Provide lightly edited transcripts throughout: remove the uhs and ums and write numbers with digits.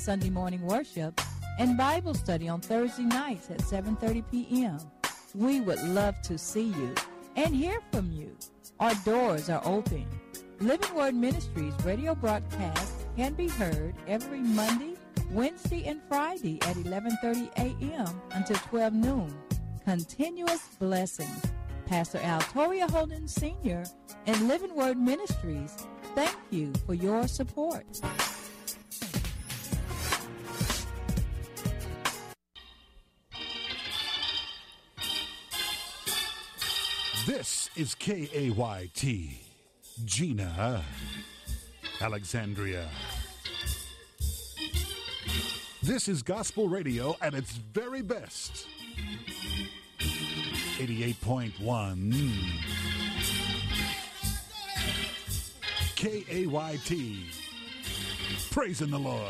Sunday morning worship, and Bible study on Thursday nights at 7:30 p.m. We would love to see you and hear from you. Our doors are open. Living Word Ministries radio broadcast can be heard every Monday, Wednesday, and Friday at 11:30 a.m. until 12 noon. Continuous blessings. Pastor Al Toria Holden Sr. and Living Word Ministries, thank you for your support. This is KAYT, Gina, Alexandria. This is gospel radio at its very best. 88.1 KAYT. Praising the Lord.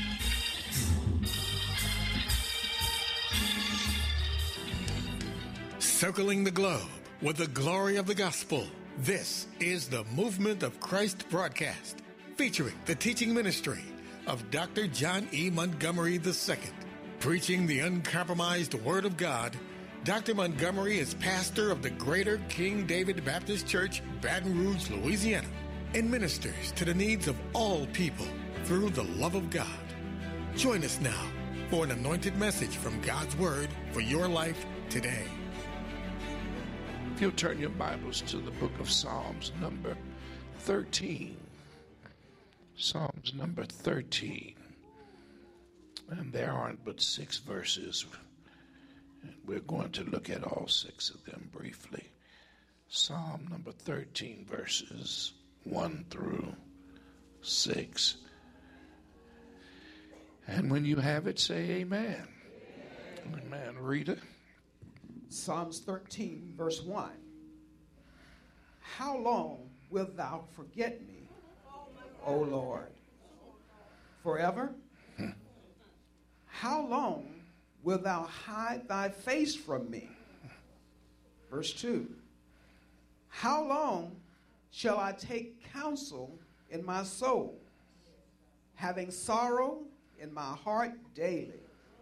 Circling the globe with the glory of the gospel. This is the Movement of Christ broadcast, featuring the teaching ministry of Dr. John E. Montgomery II. Preaching the uncompromised Word of God, Dr. Montgomery is pastor of the Greater King David Baptist Church, Baton Rouge, Louisiana, and ministers to the needs of all people through the love of God. Join us now for an anointed message from God's Word for your life today. If you'll turn your Bibles to the book of Psalms number 13. Psalms number 13. And there aren't but 6 verses. And we're going to look at all 6 of them briefly. Psalm number 13, verses 1 through 6. And when you have it, say amen. Amen. Reader. Psalms 13, verse 1. How long wilt thou forget me, O Lord? Forever? How long wilt thou hide thy face from me? Verse 2. How long shall I take counsel in my soul, having sorrow in my heart daily?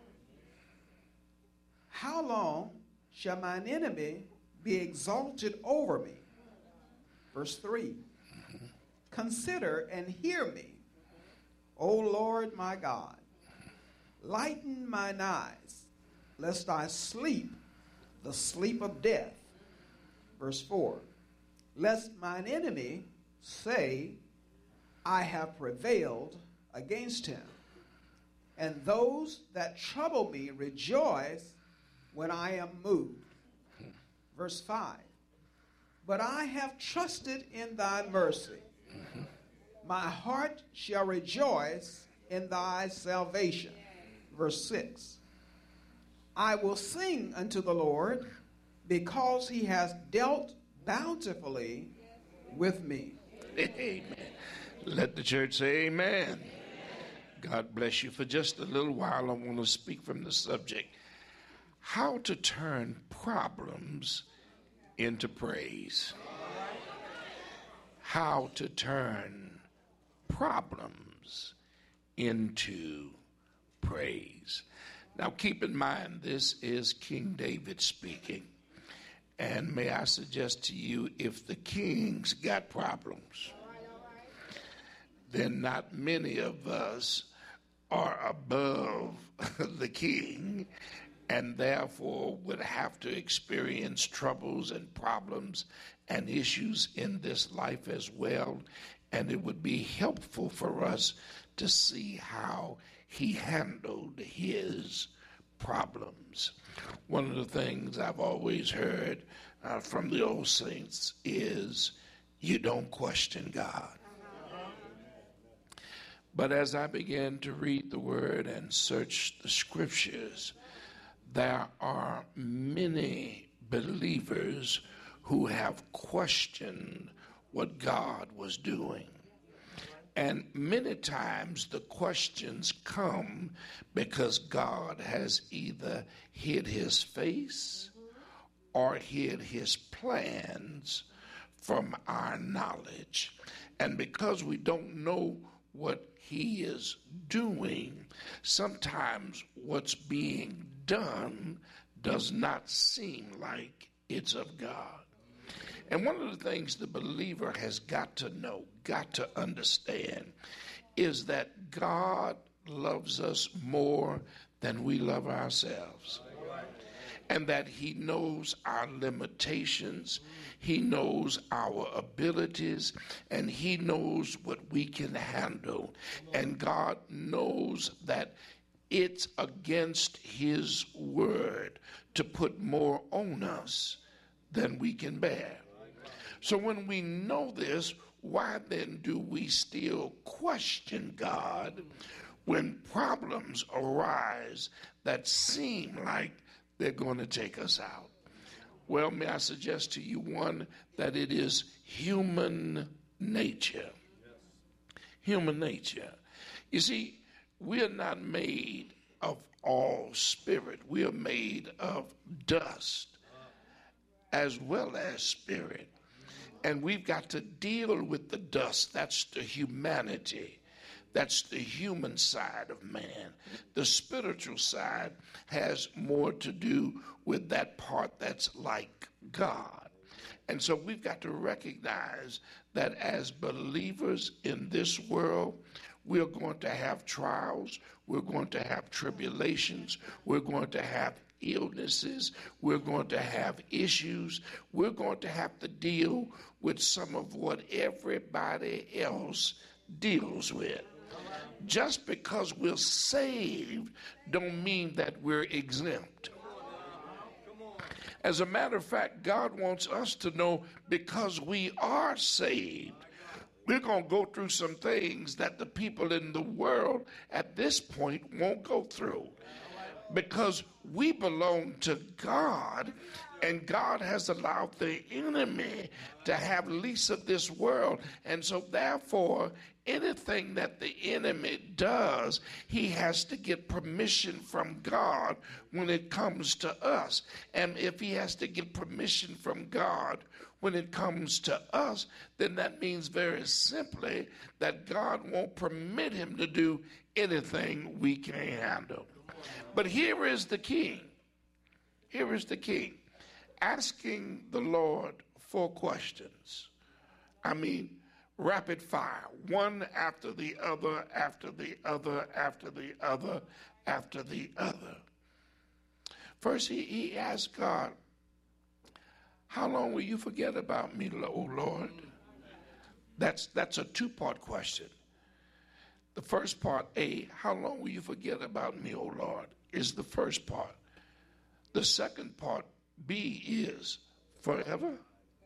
How long shall mine enemy be exalted over me? Verse 3. Consider and hear me, O Lord my God. Lighten mine eyes, lest I sleep the sleep of death. Verse 4. Lest mine enemy say, I have prevailed against him. And those that trouble me rejoice when I am moved. Verse 5. But I have trusted in thy mercy. My heart shall rejoice in thy salvation. Verse 6. I will sing unto the Lord because he has dealt bountifully with me. Amen. Let the church say amen. God bless you. For just a little while, I want to speak from the subject, how to turn problems into praise. How to turn problems into praise. Now keep in mind, this is King David speaking. And may I suggest to you, if the king's got problems, then not many of us are above the king, and therefore would have to experience troubles and problems and issues in this life as well. And it would be helpful for us to see how he handled his problems. One of the things I've always heard from the old saints is you don't question God. But as I began to read the word and search the scriptures, there are many believers who have questioned what God was doing. And many times the questions come because God has either hid his face or hid his plans from our knowledge. And because we don't know what he is doing, sometimes what's being done does not seem like it's of God. And one of the things the believer has got to know, got to understand, is that God loves us more than we love ourselves. And that he knows our limitations, he knows our abilities, and he knows what we can handle. And God knows that it's against his word to put more on us than we can bear. So when we know this, why then do we still question God when problems arise that seem like they're going to take us out? Well, may I suggest to you, one, that it is human nature. Human nature. You see, we are not made of all spirit. We are made of dust as well as spirit. And we've got to deal with the dust. That's the humanity. That's the human side of man. The spiritual side has more to do with that part that's like God. And so we've got to recognize that as believers in this world, we're going to have trials, we're going to have tribulations, we're going to have illnesses, we're going to have issues, we're going to have to deal with some of what everybody else deals with. Just because we're saved don't mean that we're exempt. As a matter of fact, God wants us to know because we are saved, we're going to go through some things that the people in the world at this point won't go through. Because we belong to God, and God has allowed the enemy to have lease of this world. And so therefore, anything that the enemy does, he has to get permission from God when it comes to us. And if he has to get permission from God when it comes to us, then that means very simply that God won't permit him to do anything we can't handle. But here is the king. Here is the king asking the Lord 4 questions. I mean, rapid fire, one after the other, after the other, after the other, after the other. First, he asked God, how long will you forget about me, O Lord? That's a 2-part question. The first part, A, how long will you forget about me, O Lord, is the first part. The second part, B, is forever?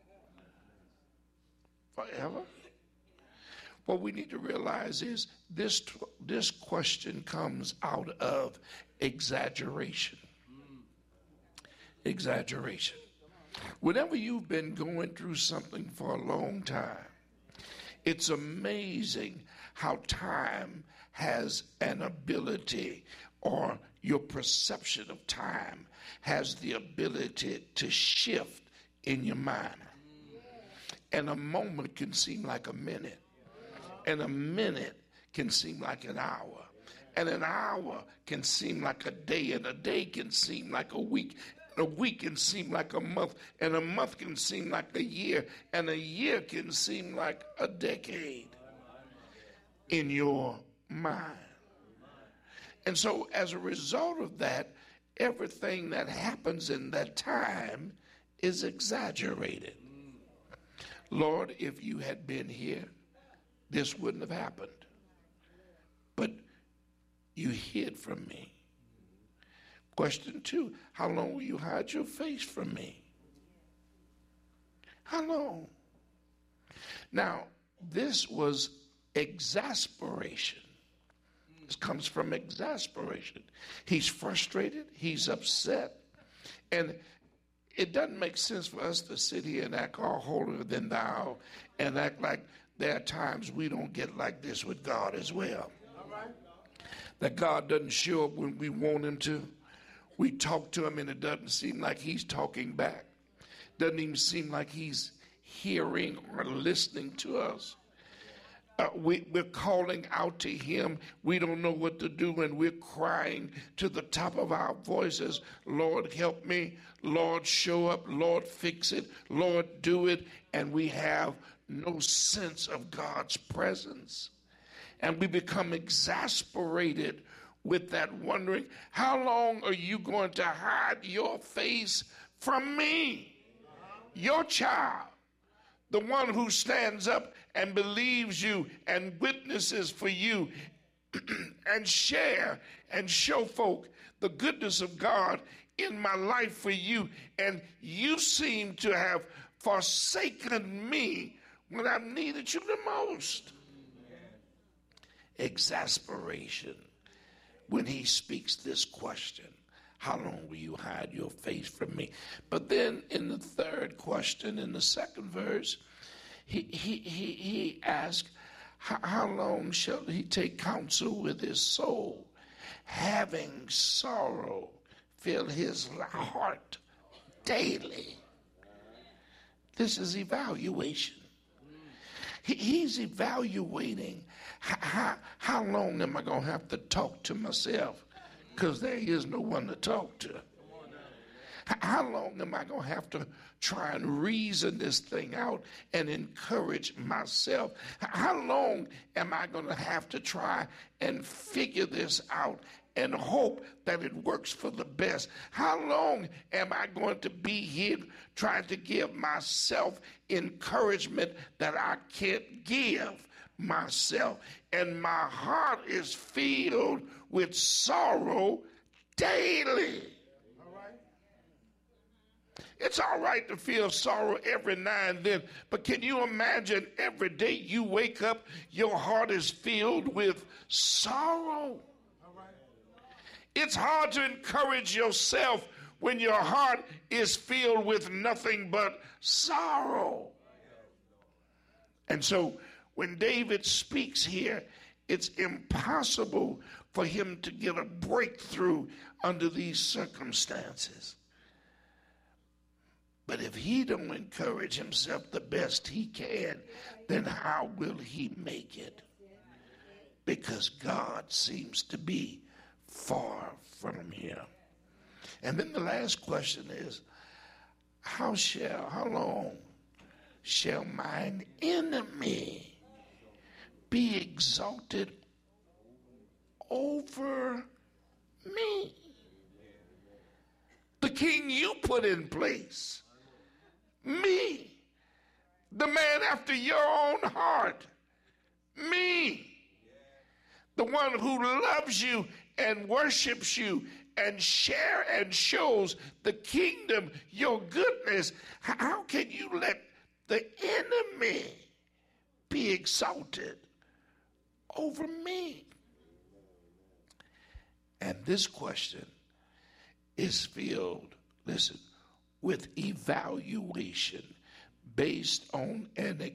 Forever? What we need to realize is this question comes out of exaggeration. Exaggeration. Whenever you've been going through something for a long time, it's amazing how time has an ability, or your perception of time has the ability to shift in your mind. And a moment can seem like a minute. And a minute can seem like an hour. And an hour can seem like a day. And a day can seem like a week. A week can seem like a month, and a month can seem like a year, and a year can seem like a decade in your mind. And so as a result of that, everything that happens in that time is exaggerated. Lord, if you had been here, this wouldn't have happened. But you hid from me. Question 2, how long will you hide your face from me? How long? Now, this was exasperation. This comes from exasperation. He's frustrated, he's upset, and it doesn't make sense for us to sit here and act all holier than thou and act like there are times we don't get like this with God as well. That God doesn't show up when we want him to. We talk to him and it doesn't seem like he's talking back. Doesn't even seem like he's hearing or listening to us. We're calling out to him. We don't know what to do, and we're crying to the top of our voices, Lord, help me. Lord, show up. Lord, fix it. Lord, do it. And we have no sense of God's presence. And we become exasperated with that, wondering, how long are you going to hide your face from me, your child, the one who stands up and believes you and witnesses for you and share and show folk the goodness of God in my life for you, and you seem to have forsaken me when I've needed you the most. Exasperation when he speaks this question, how long will you hide your face from me? But then in the third question, in the second verse, he asked, how long shall he take counsel with his soul, having sorrow fill his heart daily? This is evaluation. He's evaluating how long am I going to have to talk to myself, because there is no one to talk to. How long am I going to have to try and reason this thing out and encourage myself? How long am I going to have to try and figure this out and hope that it works for the best? How long am I going to be here trying to give myself encouragement that I can't give myself? And my heart is filled with sorrow daily. It's all right to feel sorrow every now and then, but can you imagine every day you wake up, your heart is filled with sorrow? It's hard to encourage yourself when your heart is filled with nothing but sorrow. And so when David speaks here, it's impossible for him to get a breakthrough under these circumstances. But if he don't encourage himself the best he can, then how will he make it? Because God seems to be far from him. And then the last question is, how long shall mine enemy be exalted over me? The king you put in place. Me, the man after your own heart. Me, the one who loves you and worships you and share and shows the kingdom your goodness. How can you let the enemy be exalted over me? And this question is filled, listen, with evaluation based on an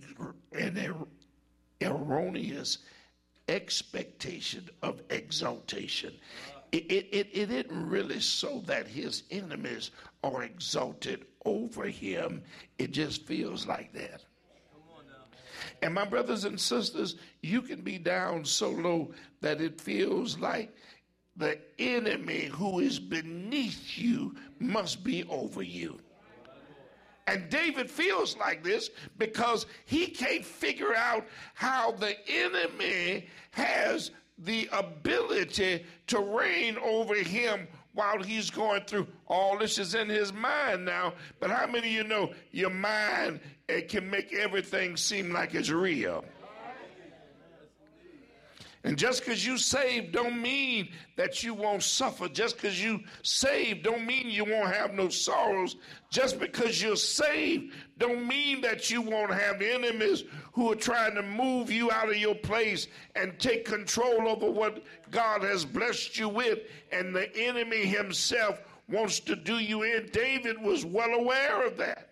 erroneous expectation of exaltation. It isn't really so that his enemies are exalted over him. It just feels like that. And my brothers and sisters, you can be down so low that it feels like the enemy who is beneath you must be over you. And David feels like this because he can't figure out how the enemy has the ability to reign over him while he's going through. All this is in his mind now, but how many of you know your mind, it can make everything seem like it's real? And just because you saved don't mean that you won't suffer. Just because you saved don't mean you won't have no sorrows. Just because you're saved don't mean that you won't have enemies who are trying to move you out of your place and take control over what God has blessed you with. And the enemy himself wants to do you in. David was well aware of that.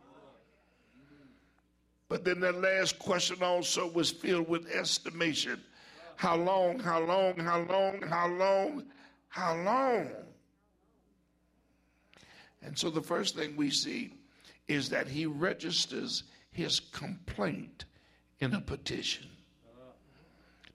But then the last question also was filled with estimation. How long, how long, how long, how long, how long? And so the first thing we see is that he registers his complaint in a petition.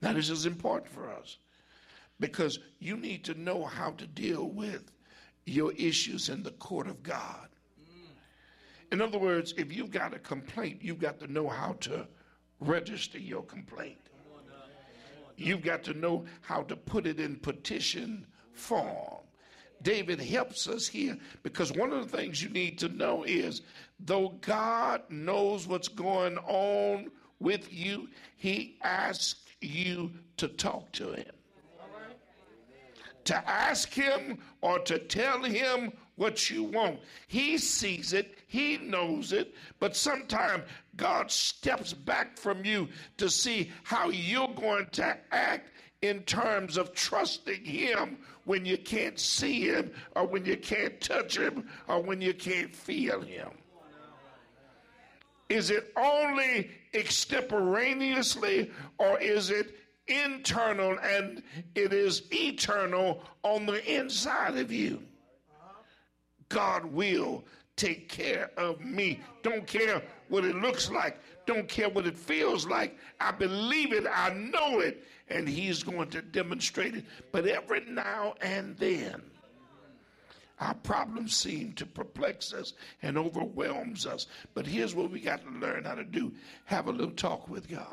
Now, this is important for us because you need to know how to deal with your issues in the court of God. In other words, if you've got a complaint, you've got to know how to register your complaint. You've got to know how to put it in petition form. David helps us here because one of the things you need to know is though God knows what's going on with you, he asks you to talk to him. To ask him or to tell him what you want. He sees it, he knows it, but sometimes God steps back from you to see how you're going to act in terms of trusting him when you can't see him or when you can't touch him or when you can't feel him. Is it only extemporaneously or is it internal and it is eternal on the inside of you? God will take care of me. Don't care what it looks like. Don't care what it feels like. I believe it. I know it. And he's going to demonstrate it. But every now and then, our problems seem to perplex us and overwhelms us. But here's what we got to learn how to do. Have a little talk with God.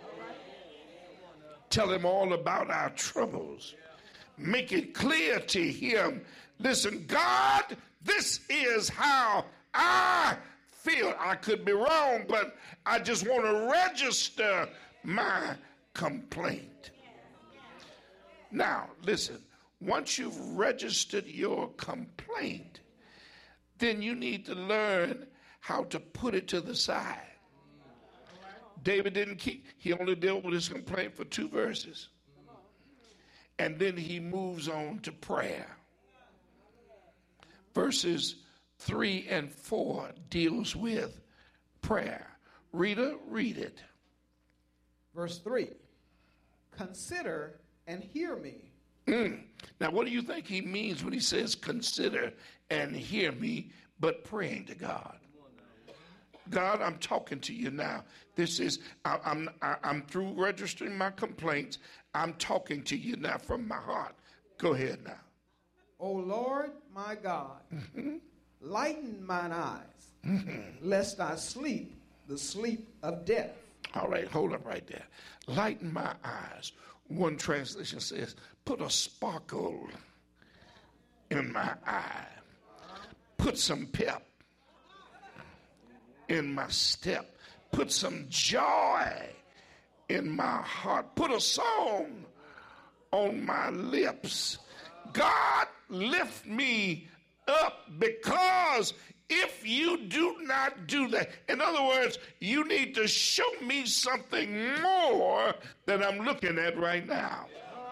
Tell him all about our troubles. Make it clear to him. Listen, God, this is how I feel. I could be wrong, but I just want to register my complaint. Now, listen, once you've registered your complaint, then you need to learn how to put it to the side. David he only dealt with his complaint for 2 verses. And then he moves on to prayer. Verses 3 and 4 deals with prayer. Reader, read it. Verse 3, consider and hear me. Now, what do you think he means when he says consider and hear me, but praying to God? God, I'm talking to you now. This is, I'm through registering my complaints. I'm talking to you now from my heart. Go ahead now. O Lord, my God, lighten mine eyes, lest I sleep the sleep of death. All right, hold up right there. Lighten my eyes. One translation says, put a sparkle in my eye. Put some pep in my step. Put some joy in my heart. Put a song on my lips. God, lift me up, because if you do not do that, in other words, you need to show me something more than I'm looking at right now.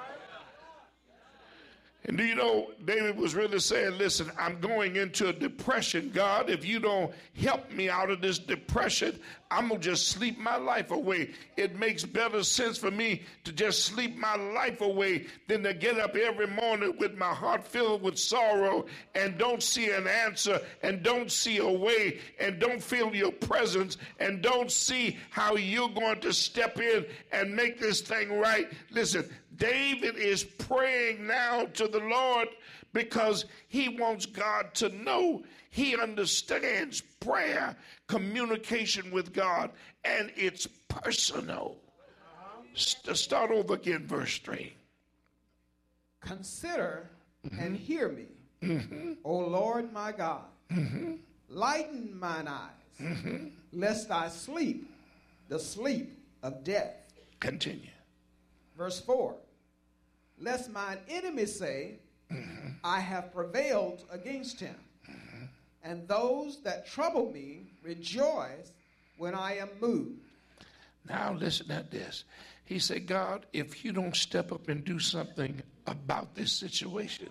And do you know, David was really saying, listen, I'm going into a depression. God, if you don't help me out of this depression, I'm going to just sleep my life away. It makes better sense for me to just sleep my life away than to get up every morning with my heart filled with sorrow and don't see an answer and don't see a way and don't feel your presence and don't see how you're going to step in and make this thing right. Listen, David is praying now to the Lord because he wants God to know he understands prayer, communication with God, and it's personal. Start over again, verse 3. Consider and hear me, O Lord my God. Lighten mine eyes, lest I sleep the sleep of death. Continue. Verse 4. Lest mine enemies say, I have prevailed against him. And those that trouble me rejoice when I am moved. Now listen at this. He said, God, if you don't step up and do something about this situation,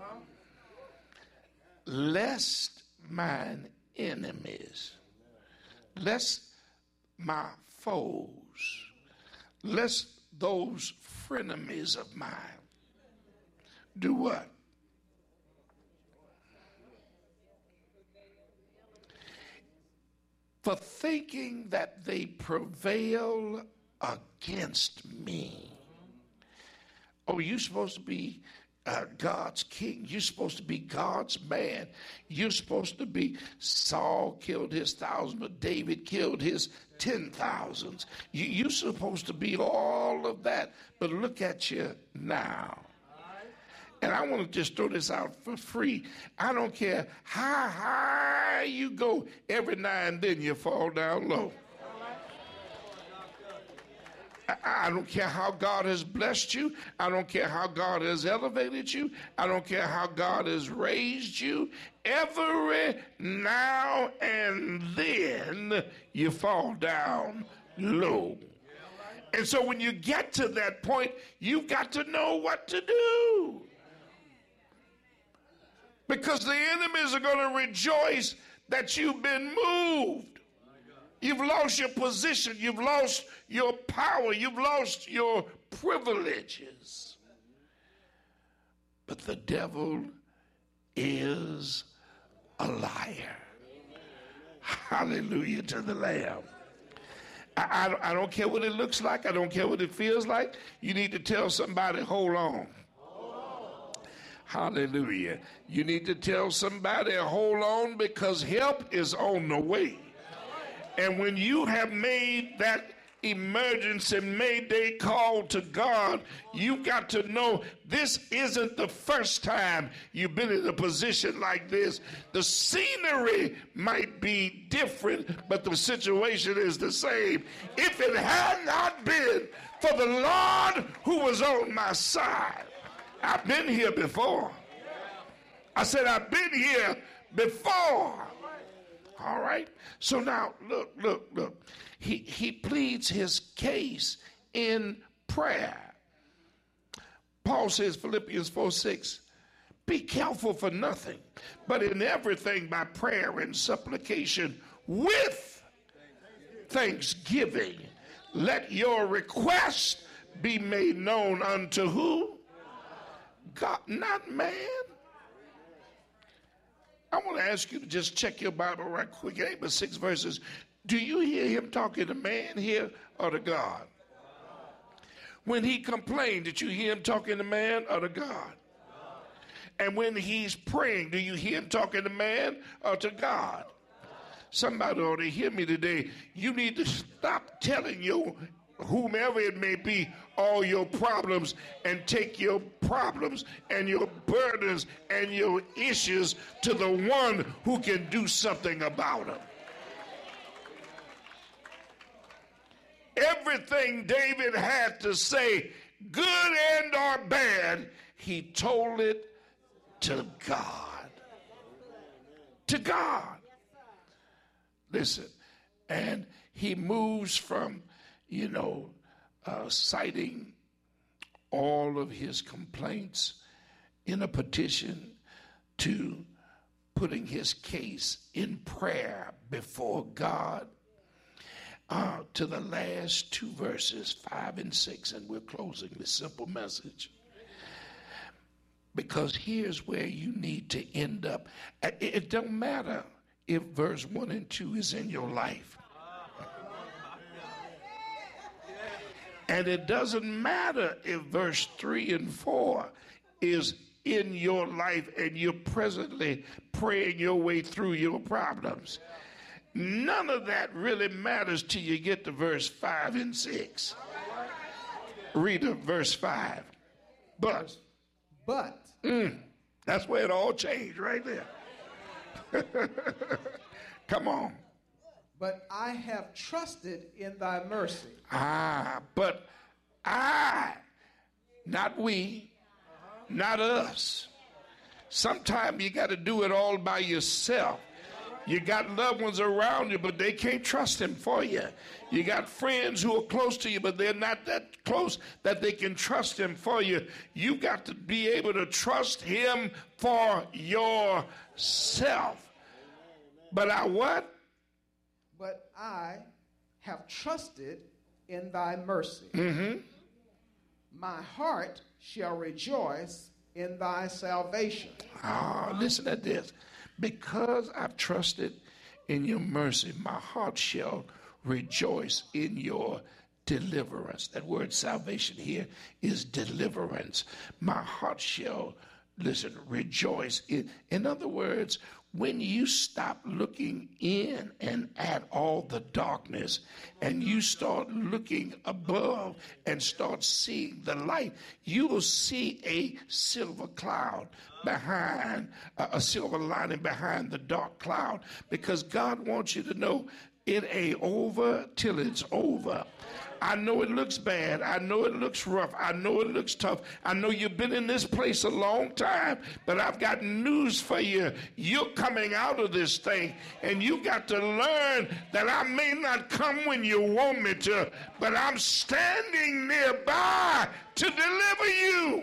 lest mine enemies, lest my foes, lest those frenemies of mine do what? For thinking that they prevail against me. Oh, you're supposed to be God's king. You're supposed to be God's man. You're supposed to be Saul killed his 1,000, but David killed his 10,000s. You're supposed to be all of that. But look at you now. And I want to just throw this out for free. I don't care how high you go, every now and then you fall down low. I don't care how God has blessed you. I don't care how God has elevated you. I don't care how God has raised you. Every now and then you fall down low. And so when you get to that point, you've got to know what to do. Because the enemies are going to rejoice that you've been moved. You've lost your position. You've lost your power. You've lost your privileges. But the devil is a liar. Hallelujah to the Lamb. I don't care what it looks like. I don't care what it feels like. You need to tell somebody, hold on. Hallelujah. You need to tell somebody, hold on, because help is on the way. And when you have made that emergency mayday call to God, you've got to know this isn't the first time you've been in a position like this. The scenery might be different, but the situation is the same. If it had not been for the Lord who was on my side, I've been here before. I said, I've been here before. All right. So now, look. He pleads his case in prayer. Paul says, Philippians 4:6, be careful for nothing, but in everything by prayer and supplication with thanksgiving, let your request be made known unto who? God, not man. I want to ask you to just check your Bible right quick. It ain't but 6 verses. Do you hear him talking to man here or to God? When he complained, did you hear him talking to man or to God? And when he's praying, do you hear him talking to man or to God? Somebody ought to hear me today. You need to stop telling your whomever it may be, all your problems, and take your problems and your burdens and your issues to the one who can do something about them. Everything David had to say, good and or bad, he told it to God. To God. Listen, and he moves from citing all of his complaints in a petition to putting his case in prayer before God to the last 2 verses, 5 and 6, and we're closing this simple message. Because here's where you need to end up. It don't matter if verse 1 and 2 is in your life. And it doesn't matter if verse 3 and 4 is in your life and you're presently praying your way through your problems. None of that really matters till you get to verse 5 and 6. Read verse 5. But. That's where it all changed right there. Come on. But I have trusted in thy mercy. But I, not we, not us. Sometimes you got to do it all by yourself. You got loved ones around you, but they can't trust him for you. You got friends who are close to you, but they're not that close that they can trust him for you. You've got to be able to trust him for yourself. But I what? But I have trusted in thy mercy. My heart shall rejoice in thy salvation. Listen to this. Because I've trusted in your mercy, my heart shall rejoice in your deliverance. That word salvation here is deliverance. My heart shall, listen, rejoice. In other words, when you stop looking in and at all the darkness and you start looking above and start seeing the light, you will see a silver cloud behind, a silver lining behind the dark cloud, because God wants you to know it ain't over till it's over. I know it looks bad. I know it looks rough. I know it looks tough. I know you've been in this place a long time, but I've got news for you. You're coming out of this thing, and you got to learn that I may not come when you want me to, but I'm standing nearby to deliver you.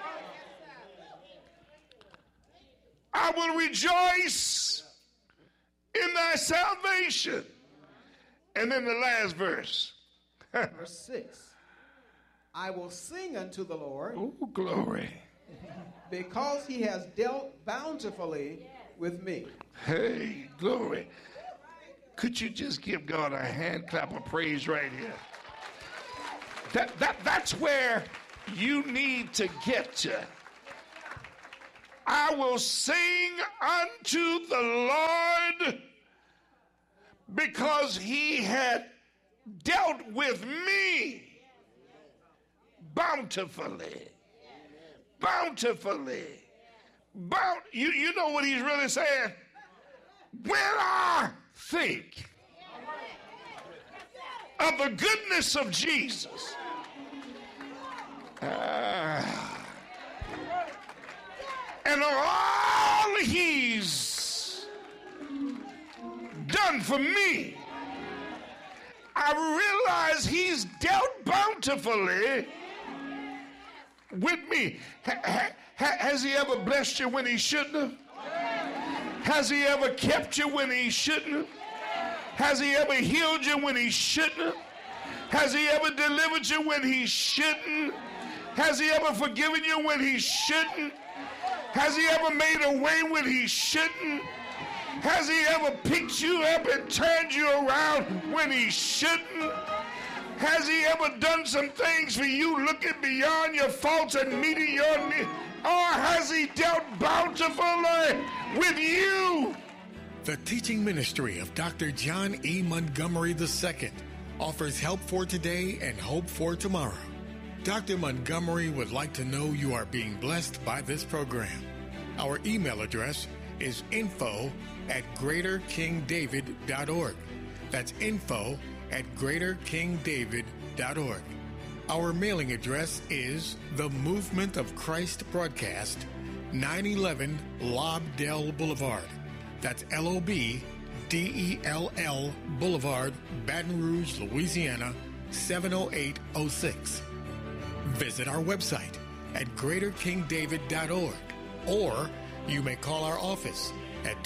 I will rejoice in thy salvation. And then the last verse. Verse 6. I will sing unto the Lord. Oh, glory. Because he has dealt bountifully with me. Hey, glory. Could you just give God a hand clap of praise right here? That's where you need to get to. I will sing unto the Lord because he had dealt with me bountifully. Bountifully. You know what he's really saying? When I think of the goodness of Jesus, and of all he's done for me, I realize he's dealt bountifully with me. Has he ever blessed you when he shouldn't have? Has he ever kept you when he shouldn't have? Has he ever healed you when he shouldn't have? Has he ever delivered you when he shouldn't? Has he ever forgiven you when he shouldn't? Has he ever made a way when he shouldn't? Has he ever picked you up and turned you around when he shouldn't? Has he ever done some things for you looking beyond your faults and meeting your needs? Or has he dealt bountifully with you? The teaching ministry of Dr. John E. Montgomery II offers help for today and hope for tomorrow. Dr. Montgomery would like to know you are being blessed by this program. Our email address is info@greaterkingdavid.org. That's info@greaterkingdavid.org. Our mailing address is The Movement of Christ Broadcast, 911 Lobdell Boulevard. That's LOBDELL Boulevard, Baton Rouge, Louisiana, 70806. Visit our website at greaterkingdavid.org, or you may call our office at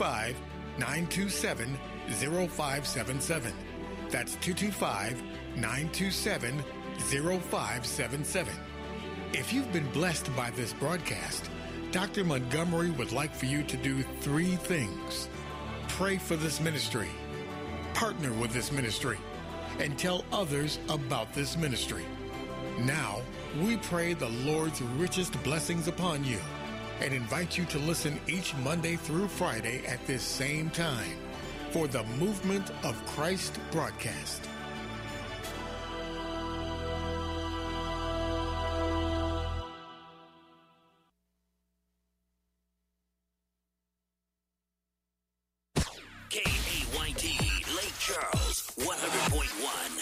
225-927-0577. That's 225-927-0577. If you've been blessed by this broadcast, Dr. Montgomery would like for you to do 3 things. Pray for this ministry, partner with this ministry, and tell others about this ministry. Now, we pray the Lord's richest blessings upon you and invite you to listen each Monday through Friday at this same time for the Movement of Christ broadcast. KAYT Lake Charles, 100.1.